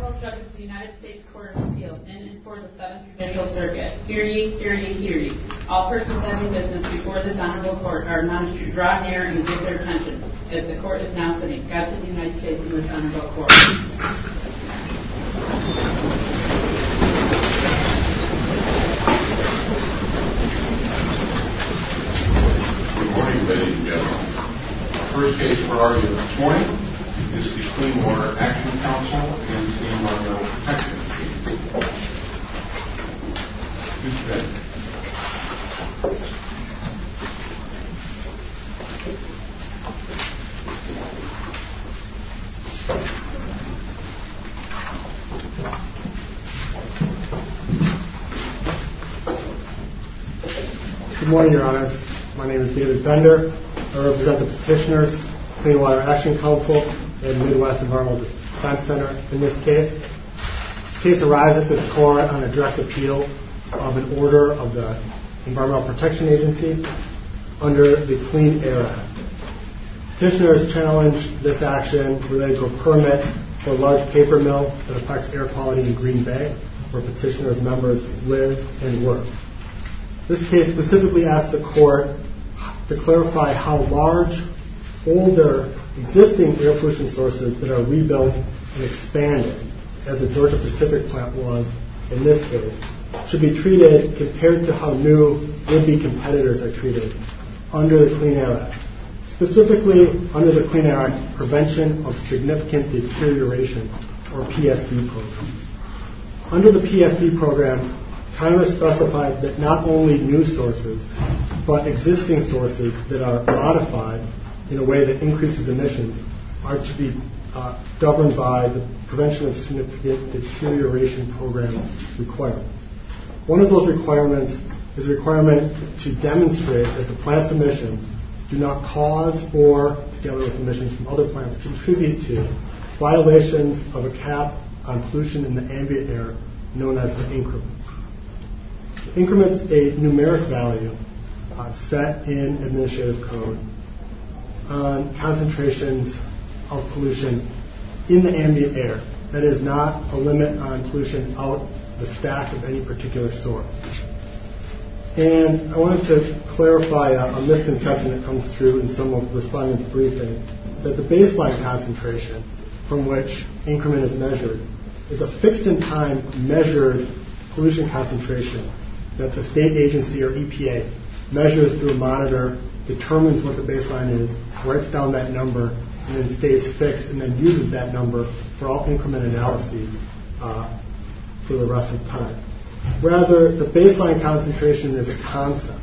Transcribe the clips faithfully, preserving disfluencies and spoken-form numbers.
Honorable Judges of the United States Court of Appeals in and for the Seventh Judicial Circuit. Hear ye, hear ye, hear ye. All persons having business before this honorable court are admonished to draw near and give their attention, as the court is now sitting. God save the United States in this honorable court. Good morning, ladies and gentlemen. First case for argument this morning is the Clean Water Action Council against the Environmental Protection Agency. Mister Bender. Good morning, Your Honors. My name is David Bender. I represent the petitioners, Clean Water Action Council, and Midwest Environmental Defense Center in this case. This case arises at this court on a direct appeal of an order of the Environmental Protection Agency under the Clean Air Act. Petitioners challenged this action related to a permit for a large paper mill that affects air quality in Green Bay, where petitioners' members live and work. This case specifically asked the court to clarify how large, older, existing air pollution sources that are rebuilt and expanded, as the Georgia Pacific plant was in this case, should be treated compared to how new would-be competitors are treated under the Clean Air Act. Specifically, under the Clean Air Act Prevention of Significant Deterioration, or P S D program. Under the P S D program, Congress specified that not only new sources, but existing sources that are modified in a way that increases emissions are to be uh, governed by the Prevention of Significant Deterioration Program requirements. One of those requirements is a requirement to demonstrate that the plant's emissions do not cause or, together with emissions from other plants, contribute to violations of a cap on pollution in the ambient air known as the increment. The increment's a numeric value uh, set in administrative code on concentrations of pollution in the ambient air. That is not a limit on pollution out the stack of any particular source. And I wanted to clarify a, a misconception that comes through in some of the respondents' briefing, that the baseline concentration from which increment is measured is a fixed in time measured pollution concentration that the state agency or E P A measures through a monitor, determines what the baseline is, writes down that number, and then stays fixed, and then uses that number for all increment analyses uh, for the rest of time. Rather, the baseline concentration is a concept.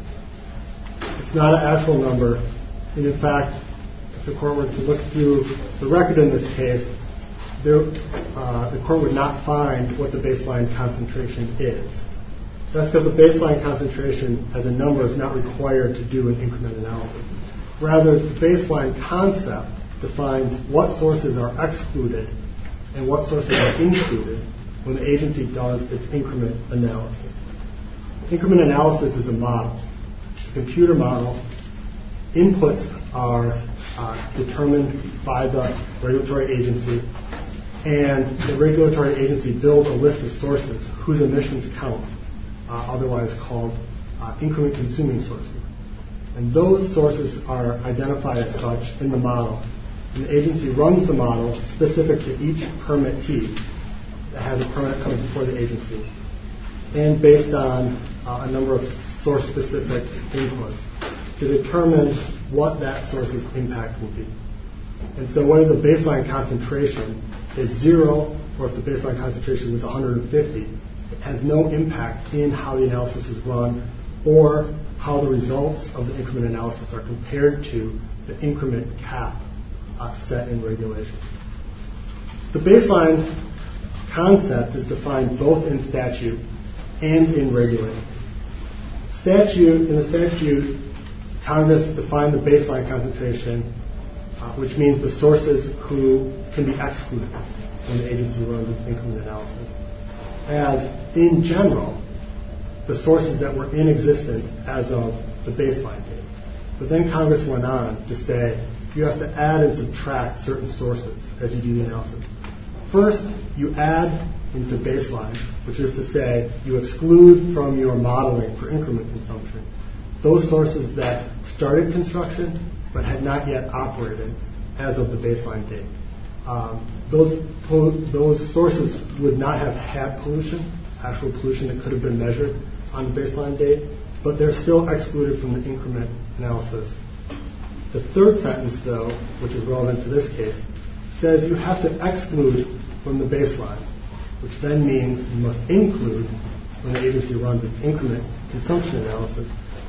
It's not an actual number. And in fact, if the court were to look through the record in this case, there, uh, the court would not find what the baseline concentration is. That's because the baseline concentration as a number is not required to do an increment analysis. Rather, the baseline concept defines what sources are excluded and what sources are included when the agency does its increment analysis. Increment analysis is a model. It's a computer model. Inputs are uh, determined by the regulatory agency, and the regulatory agency builds a list of sources whose emissions count. Uh, otherwise called uh, increment consuming sources. And those sources are identified as such in the model. And the agency runs the model specific to each permittee that has a permit coming before the agency, and based on uh, a number of source-specific inputs to determine what that source's impact will be. And so whether the baseline concentration is zero or if the baseline concentration is one hundred fifty, it has no impact in how the analysis is run or how the results of the increment analysis are compared to the increment cap uh, set in regulation. The baseline concept is defined both in statute and in regulating. Statute, in the statute, Congress defined the baseline concentration, uh, which means the sources who can be excluded when the agency runs its increment analysis, as, in general, the sources that were in existence as of the baseline date. But then Congress went on to say you have to add and subtract certain sources as you do the analysis. First, you add into baseline, which is to say you exclude from your modeling for increment consumption those sources that started construction but had not yet operated as of the baseline date. Um, those, those sources would not have had pollution, actual pollution that could have been measured on the baseline date, but they're still excluded from the increment analysis. The third sentence, though, which is relevant to this case, says you have to exclude from the baseline, which then means you must include, when the agency runs its increment consumption analysis,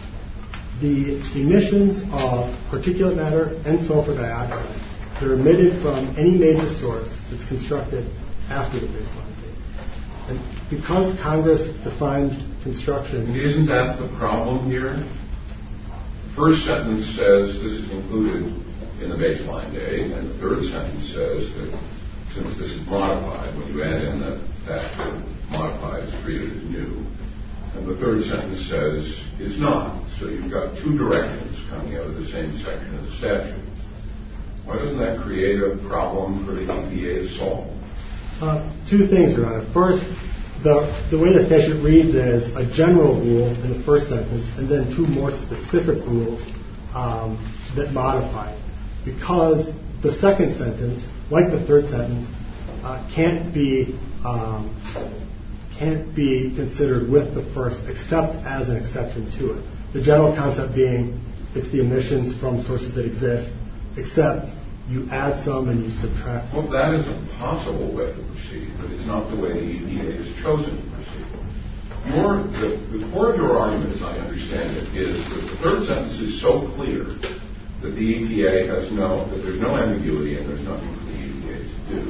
the emissions of particulate matter and sulfur dioxide that are emitted from any major source that's constructed after the baseline date. And because Congress defined construction... Isn't that the problem here? First sentence says this is included in the baseline date, and the third sentence says that since this is modified, when you add in that that modified is treated as new. And the third sentence says it's not. So you've got two directions coming out of the same section of the statute. Why doesn't that create a problem for the E P A to solve? Uh, two things, Your Honor. First, the, the way the statute reads is a general rule in the first sentence and then two more specific rules um, that modify it. Because the second sentence, like the third sentence, uh, can't be um, can't be considered with the first except as an exception to it. The general concept being it's the emissions from sources that exist, except you add some and you subtract some. Well, that is a possible way to proceed, but it's not the way the E P A has chosen to proceed. Your, the, the core of your argument, as I understand it, is that the third sentence is so clear that the E P A has no, that there's no ambiguity and there's nothing for the E P A to do.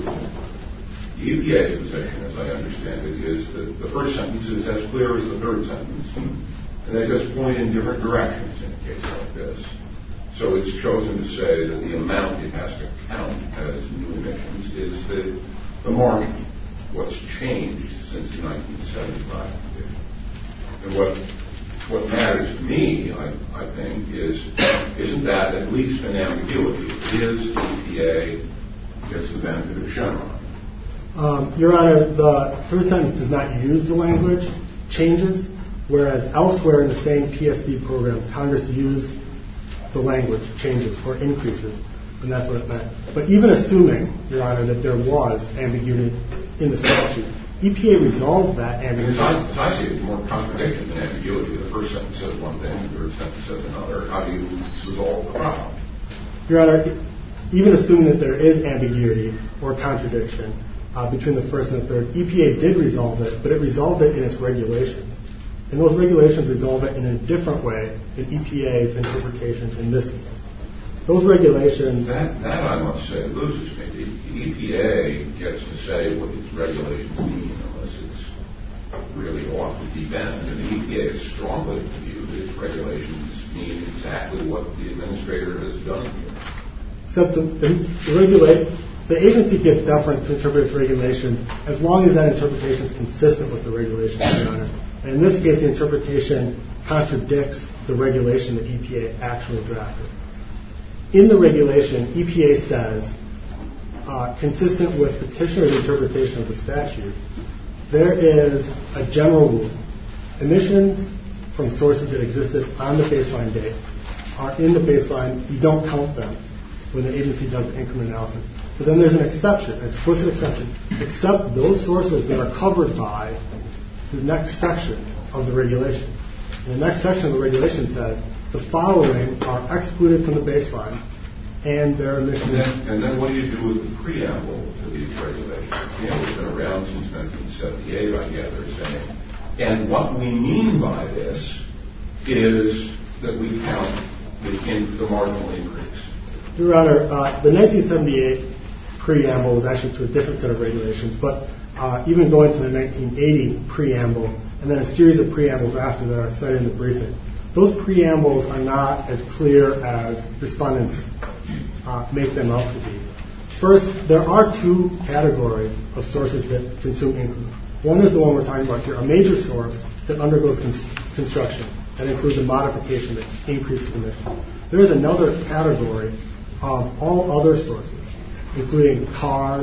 The E P A's position, as I understand it, is that the first sentence is as clear as the third sentence, and they just point in different directions in a case like this. So it's chosen to say that the amount it has to count as new emissions is the, the margin, what's changed since the nineteen seventy-five condition. And what what matters to me, I, I think, is isn't that at least an ambiguity? Is the E P A gets the benefit of Chevron? Um, Your Honor, the third sentence does not use the language changes, whereas elsewhere in the same P S D program, Congress used the language changes or increases, and that's what it meant. But even assuming, Your Honor, that there was ambiguity in the statute, E P A resolved that ambiguity. As I, as I see it, it's more contradiction than ambiguity. The first sentence says one thing, the third sentence says another. How do you resolve the problem? Your Honor, even assuming that there is ambiguity or contradiction uh, between the first and the third, E P A did resolve it, but it resolved it in its regulations. And those regulations resolve it in a different way than E P A's interpretation in this case. Those regulations... That, that I must say, loses me. The, the E P A gets to say what its regulations mean unless it's really off the deep end. And the E P A is strongly viewed that its regulations mean exactly what the administrator has done here. Except the, the, the, regulate, the agency gives deference to interpret its regulations as long as that interpretation is consistent with the regulations, Your Honor. And in this case, the interpretation contradicts the regulation that E P A actually drafted. In the regulation, E P A says, uh, consistent with petitioner's interpretation of the statute, there is a general rule. Emissions from sources that existed on the baseline date are in the baseline. You don't count them when the agency does the increment analysis. But then there's an exception, an explicit exception, except those sources that are covered by the next section of the regulation. And the next section of the regulation says the following are excluded from the baseline and their emissions. And then, and then what do you do with the preamble to these regulations? The preamble's been around since nineteen seventy-eight, I gather, saying. And what we mean by this is that we count the, in, the marginal increase. Your Honor, uh, the nineteen seventy-eight preamble was actually to a different set of regulations, but Uh, even going to the nineteen eighty preamble, and then a series of preambles after that are cited in the briefing. Those preambles are not as clear as respondents uh, make them out to be. First, there are two categories of sources that consume increment. One is the one we're talking about here, a major source that undergoes cons- construction. That includes a modification that increases emissions. There is another category of all other sources, including cars,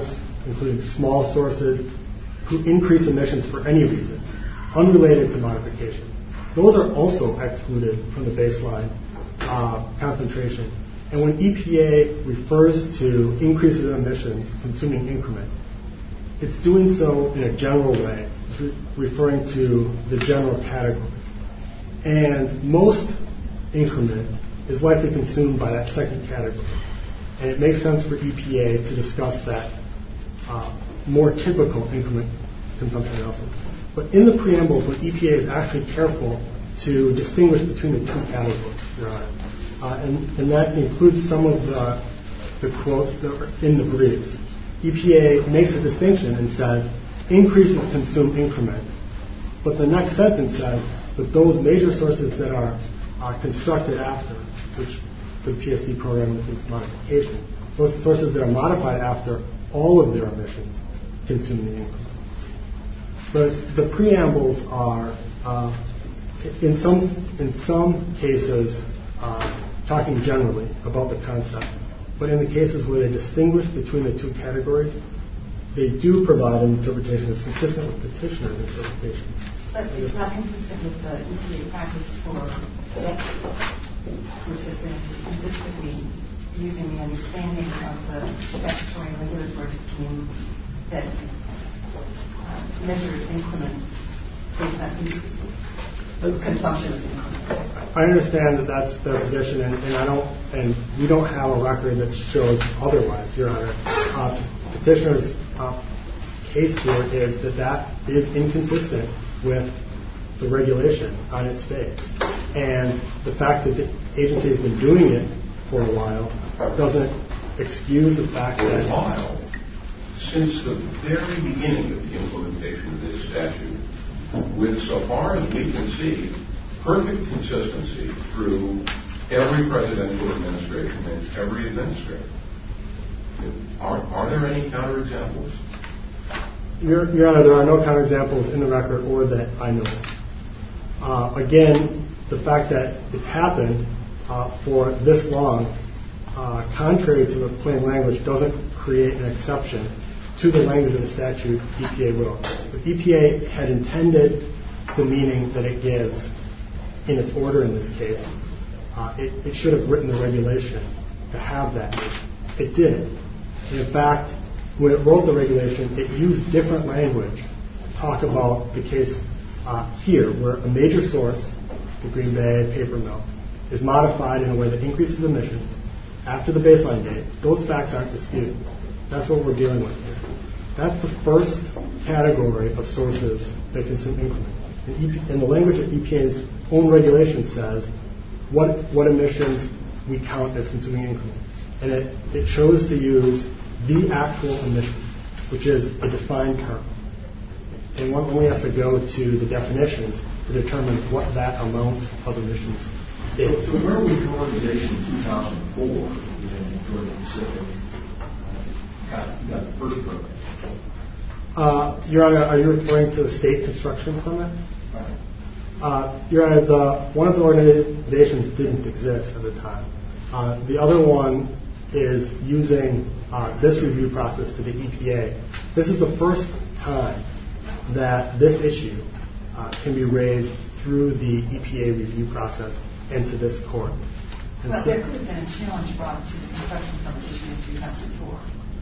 including small sources who increase emissions for any reason, unrelated to modifications. Those are also excluded from the baseline uh, concentration. And when E P A refers to increases in emissions consuming increment, it's doing so in a general way. It's re- referring to the general category. And most increment is likely consumed by that second category. And it makes sense for E P A to discuss that uh, more typical increment consumption analysis. But in the preambles, when E P A is actually careful to distinguish between the two categories, Your Honor. Uh, and, and that includes some of the, the quotes that are in the briefs. E P A makes a distinction and says, increases consume increment. But the next sentence says that those major sources that are uh, constructed after, which the P S D program includes modification, those sources that are modified after all of their emissions consume the increment. So it's, the preambles are, uh, in some in some cases, uh, talking generally about the concept, but in the cases where they distinguish between the two categories, they do provide an interpretation that's consistent with petitioner's interpretation. But it's not consistent with the E P A practice for decades, which has been consistently using the understanding of the statutory and regulatory scheme that uh, measures increment based on increases. Consumption of increment. I understand that that's their position, and, and I don't, and we don't have a record that shows otherwise, Your Honor. Uh, petitioner's uh, case here is that that is inconsistent with the regulation on its face, and the fact that the agency has been doing it for a while doesn't excuse the fact For that a while, since the very beginning of the implementation of this statute, with, so far as we can see, perfect consistency through every presidential administration and every administrator. Are, are there any counterexamples? Your, Your Honor, there are no counterexamples in the record or that I know of. Uh, again, the fact that it's happened uh, for this long, uh, contrary to the plain language, doesn't create an exception to the language of the statute E P A will. If E P A had intended the meaning that it gives in its order in this case, uh, it, it should have written the regulation to have that meaning. It didn't. And in fact, when it wrote the regulation, it used different language to talk about the case uh, here, where a major source, the Green Bay paper mill, is modified in a way that increases emissions after the baseline date. Those facts aren't disputed. That's what we're dealing with here. That's the first category of sources that consume increment. And, E P, and the language of E P A's own regulation says what, what emissions we count as consuming increment. And it, it chose to use the actual emissions, which is a defined term. And one only has to go to the definitions to determine what that amount of emissions is. So where we go in two thousand four, in Georgia Pacific, got, got the first permit? Uh, Your Honor, are you referring to the state construction permit? Right. Uh, Your Honor, the, one of the organizations didn't exist at the time. Uh, the other one is using uh, this review process to the E P A. This is the first time that this issue uh, can be raised through the E P A review process and to this court. And Well, so, there could have been a challenge brought to the construction permit issue in two thousand four.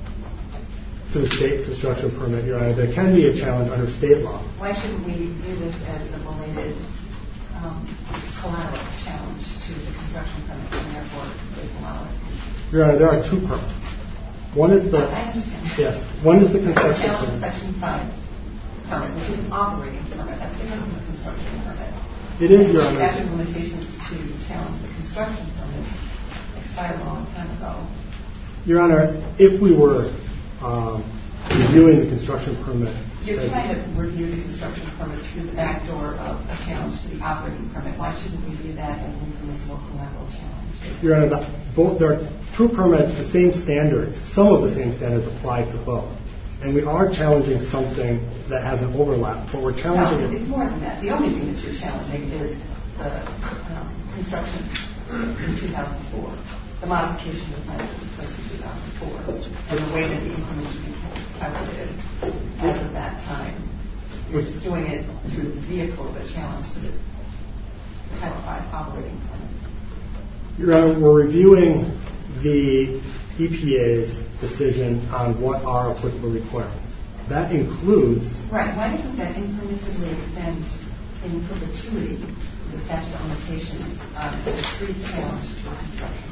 to the state construction permit, Your Honor, there can be a challenge under state law. Why shouldn't we view this as a related um, collateral challenge to the construction permit and therefore disallow it? Your Honor, there are two permits. One is the I understand. yes. One is the So construction challenge permit. section five permit, which is an operating permit. That's different from the construction permit. It is, Your The Honor. statute of limitations to challenge the construction permit expired a long time ago. Your Honor, if we were um, reviewing the construction permit, You're uh, trying to review the construction permit through the back door of a challenge to the operating permit. Why shouldn't we view that as an impermissible collateral challenge? Your Honor, the, both there are two permits, the same standards. Some of the same standards apply to both, and we are challenging something that has an overlap. But we're challenging No, it. it's more than that. The only thing that you're challenging is the um, construction in two thousand four, the modification of plans that took place in two thousand four, and the way that the increment should be calculated as of that time. You're just doing it through the vehicle of a challenge to the Title five operating permit. Your Honor, we're reviewing the E P A's decision on what are applicable requirements. That includes... Right. Why doesn't that impermissibly extend in perpetuity the statute of limitations on the discrete challenge to a construction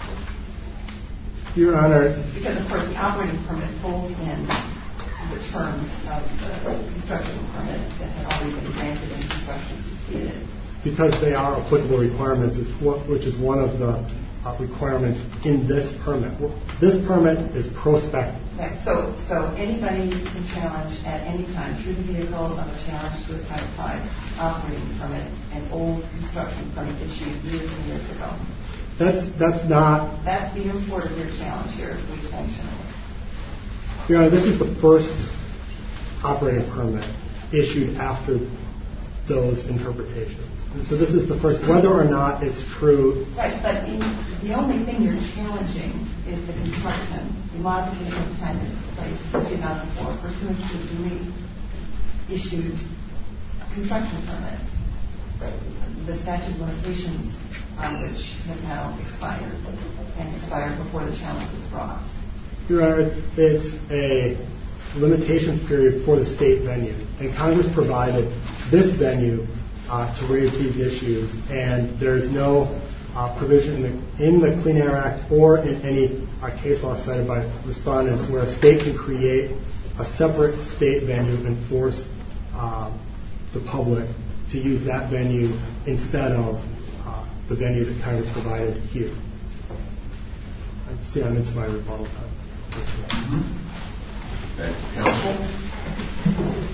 permit? Your Honor... Because, of course, the operating permit folds in the terms of the construction permit that had already been granted and construction completed. Because they are applicable requirements, which is one of the uh, requirements in this permit. This permit is prospective. Right. So, so anybody can challenge at any time through the vehicle of a challenge to a Title five operating permit, an old construction permit issued years and years ago. That's that's not. That's the import of your challenge here, if we sanction it. Your Honor, this is the first operating permit issued after those interpretations. And so this is the first, whether or not it's true. Right, but in, the only thing you're challenging is the construction, the modification of the time that took place in two thousand four pursuant to the duly issued construction permit. The statute of limitations on which has now expired and expired before the challenge was brought. Your Honor, it's a limitations period for the state venue, and Congress provided this venue uh, to raise these issues, and there's no uh, provision in the, in the Clean Air Act or in any uh, case law cited by respondents where a state can create a separate state venue and force uh, the public to use that venue instead of uh, the venue that Congress provided here. I see I'm into my rebuttal time. Mm-hmm. Thank you, counsel.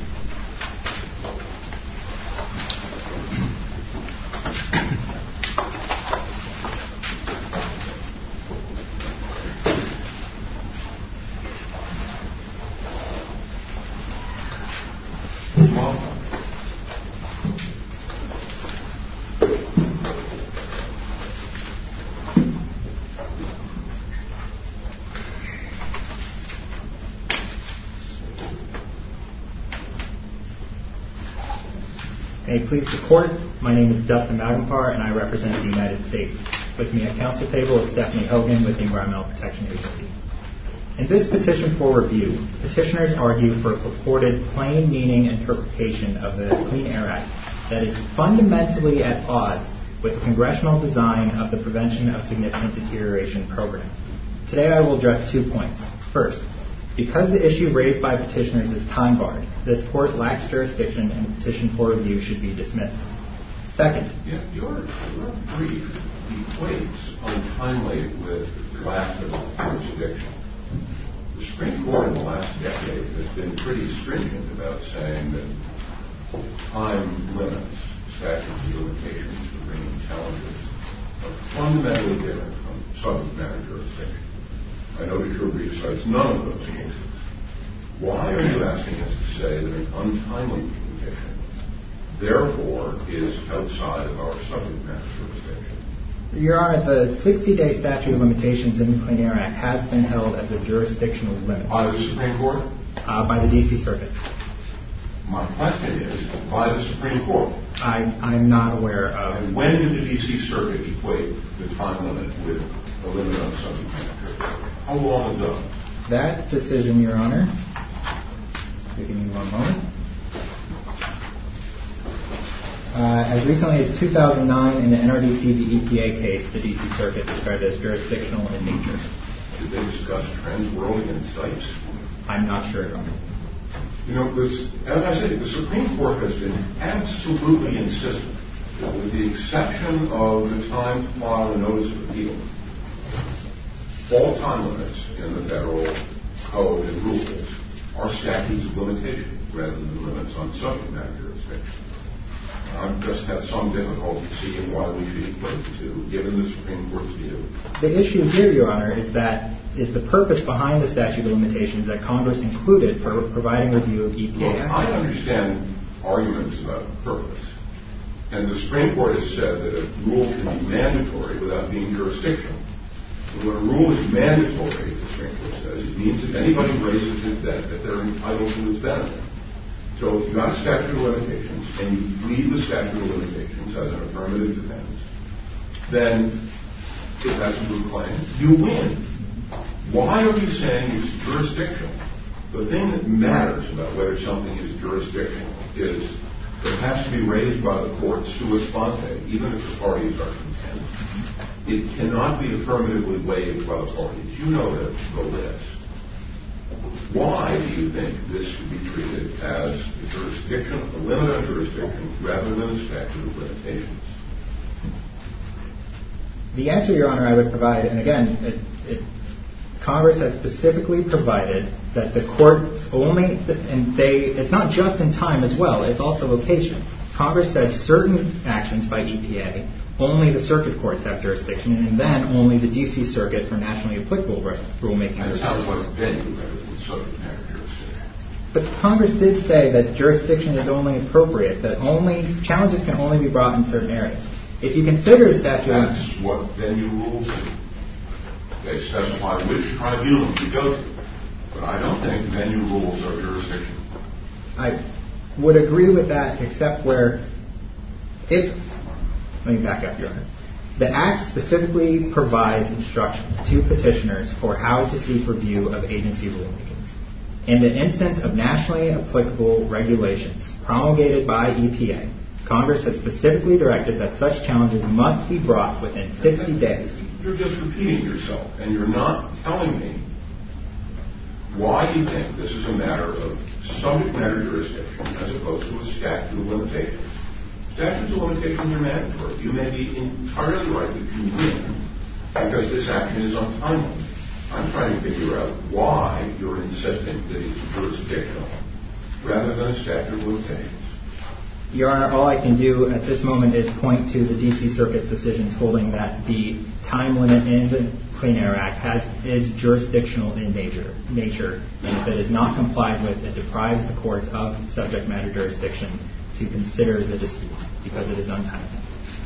May it please the Court, my name is Dustin Magenpar and I represent the United States. With me at council table is Stephanie Hogan with the Environmental Protection Agency. In this petition for review, petitioners argue for a purported plain meaning interpretation of the Clean Air Act that is fundamentally at odds with the congressional design of the Prevention of Significant Deterioration program. Today I will address two points. First, because the issue raised by petitioners is time-barred, this Court lacks jurisdiction and the petition for review should be dismissed. Second, yeah, your, your brief equates untimely with lack of jurisdiction. The Supreme Court in the last decade has been pretty stringent about saying that time limits, statutes of limitations for bringing challenges are fundamentally different from subject matter jurisdiction. I notice your brief cites none of those cases. Why are you asking us to say that an untimely petition, therefore, is outside of our subject matter jurisdiction? Your Honor, the sixty-day statute of limitations in the Clean Air Act has been held as a jurisdictional limit. By the Supreme Court? Uh, by the D C Circuit. My question is, by the Supreme Court? I, I'm not aware of... And when did the D C Circuit equate the time limit with a limit on subject matter? How long ago? That decision, Your Honor, give me one moment. Uh, as recently as two thousand nine, in the N R D C v. E P A case, the D C Circuit described it as jurisdictional in nature. Did they discuss trans-worlding and sites? I'm not sure, Your Honor. You know, this, as I say, the Supreme Court has been absolutely insistent that with the exception of the time to file a notice of appeal, all time limits in the federal code and rules are statutes of limitation rather than limits on subject matter jurisdiction. I just have some difficulty seeing why we should equate the two, given the Supreme Court's view. The issue here, Your Honor, is that is the purpose behind the statute of limitations that Congress included for providing review of E P A. Well, I understand arguments about purpose. And the Supreme Court has said that a rule can be mandatory without being jurisdictional. When a rule is mandatory, the Supreme Court says, it means if anybody raises it, that, that they're entitled to its benefit. So if you've got a statute of limitations and you plead the statute of limitations as an affirmative defense, then if that's a good claim, you win. Why are you saying it's jurisdictional? The thing that matters about whether something is jurisdictional is it has to be raised by the court sua sponte, even if the parties are content. It cannot be affirmatively waived by the parties. You know the, the list. Why do you think this should be treated as a jurisdiction, a limited jurisdiction, rather than a statute of limitations? The answer, Your Honor, I would provide, and again, it, it, Congress has specifically provided that the courts only, and they, it's not just in time as well, it's also location. Congress said certain actions by E P A, only the circuit courts have jurisdiction, and then only the D C Circuit for nationally applicable rulemaking. That's how it was venue rather than subject matter jurisdiction. But Congress did say that jurisdiction is only appropriate, that only challenges can only be brought in certain areas. If you consider a statute... That's what venue rules do. They specify which tribunal you go to. But I don't think venue rules are jurisdictional. I would agree with that, except where if... Let me back up, Your Honor. The Act specifically provides instructions to petitioners for how to seek review of agency rulemakings. In the instance of nationally applicable regulations promulgated by E P A, Congress has specifically directed that such challenges must be brought within sixty days. You're just repeating yourself, and you're not telling me why you think this is a matter of subject matter jurisdiction as opposed to a statute of limitations. Statutes of limitations are mandatory. You may be entirely right that you win because this action is untimely. I'm trying to figure out why you're insisting that it's jurisdictional rather than a statute of limitations. Your Honor, all I can do at this moment is point to the D C Circuit's decisions holding that the time limit in the Clean Air Act has, is jurisdictional in nature, nature, and if it is not complied with, it deprives the courts of subject matter jurisdiction to consider the dispute because it is untimely.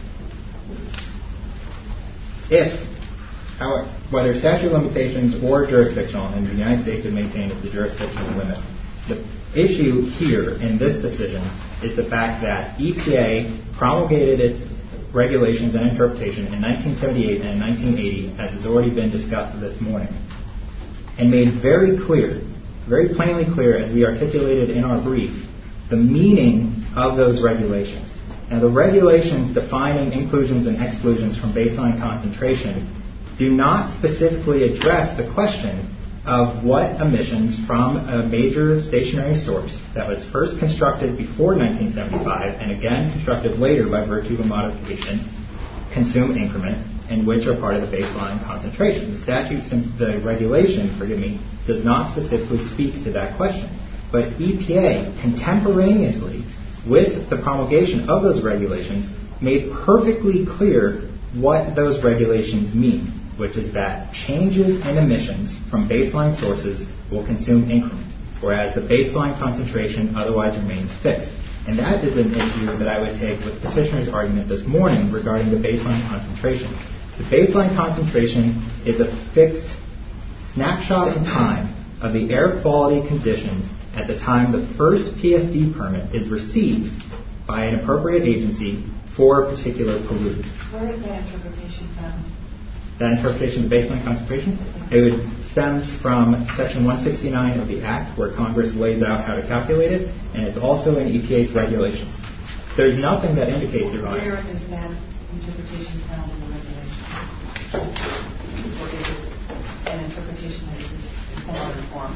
If, however, whether statute of limitations or jurisdictional, and the United States have maintained it's the jurisdictional limit, the issue here in this decision is the fact that E P A promulgated its regulations and interpretation in nineteen seventy-eight and in nineteen eighty, as has already been discussed this morning, and made very clear, very plainly clear, as we articulated in our brief, the meaning of those regulations. Now, the regulations defining inclusions and exclusions from baseline concentration do not specifically address the question of what emissions from a major stationary source that was first constructed before nineteen seventy-five and again constructed later by virtue of a modification consume increment and which are part of the baseline concentration. The statute, the regulation, forgive me, does not specifically speak to that question. But E P A, contemporaneously with the promulgation of those regulations, made perfectly clear what those regulations mean, which is that changes in emissions from baseline sources will consume increment, whereas the baseline concentration otherwise remains fixed. And that is an issue that I would take with petitioner's argument this morning regarding the baseline concentration. The baseline concentration is a fixed snapshot in time of the air quality conditions at the time the first P S D permit is received by an appropriate agency for a particular pollutant. Where is that interpretation from? That interpretation of baseline concentration? It would stems from Section one sixty-nine of the Act, where Congress lays out how to calculate it, and it's also in E P A's regulations. There's nothing that indicates, Your Honor. Where is that interpretation found in the regulations? Or is it an interpretation that is in another form?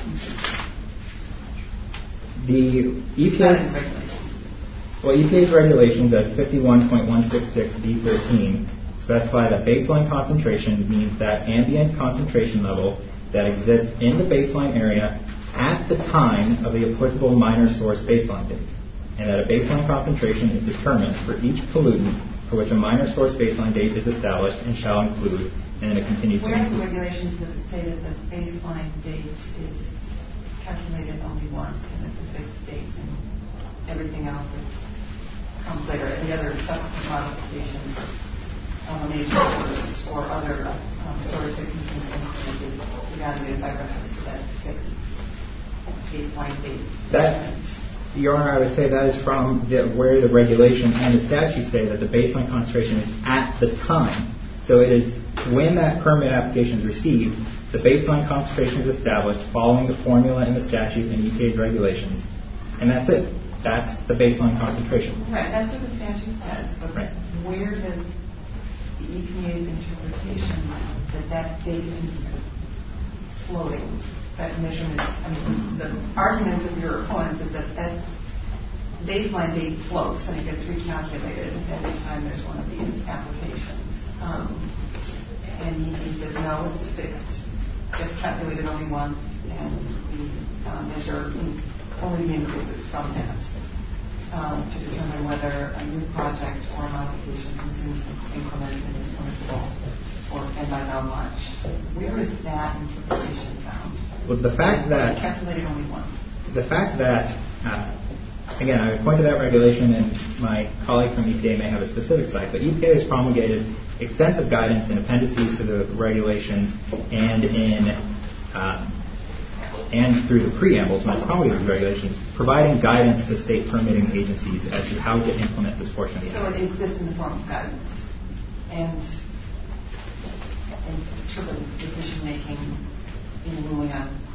The E P A's well, E P A's regulations at fifty-one point one six six B thirteen specify that baseline concentration means that ambient concentration level that exists in the baseline area at the time of the applicable minor source baseline date, and that a baseline concentration is determined for each pollutant for which a minor source baseline date is established and shall include, and then it continues to Where in the include. regulations does it say that the baseline date is calculated only once and it's a fixed date and everything else that comes later, and the other subsequent modifications on the major source or other um, sort of consistent is evaluated by reference to that fixed baseline date. That, Your Honor, I would say that is from the, where the regulation and the statute say that the baseline concentration is at the time. So it is when that permit application is received, the baseline concentration is established following the formula in the statute and E P A's regulations, and that's it. That's the baseline concentration. Right, that's what the statute says, but right. Where does the E P A's interpretation that that date isn't floating, that measurement, I mean, the arguments of your opponents is that that baseline date floats and it gets recalculated every time there's one of these applications. Um, and he says, no, it's fixed. It's calculated only once, and we uh, measure in, only the increases from that um, to determine whether a new project or a modification consumes increments and is permissible, or and by how much. Where is that interpretation found? Well, the fact that it's calculated only once. The fact that uh, again, I would point to that regulation, and my colleague from E P A may have a specific site, but E P A has promulgated extensive guidance in appendices to the regulations and in uh, and through the preambles when it's promulgated the regulations, providing guidance to state permitting agencies as to how to implement this portion of the So act. it exists in the form of guidance and, and sort of decision making in ruling on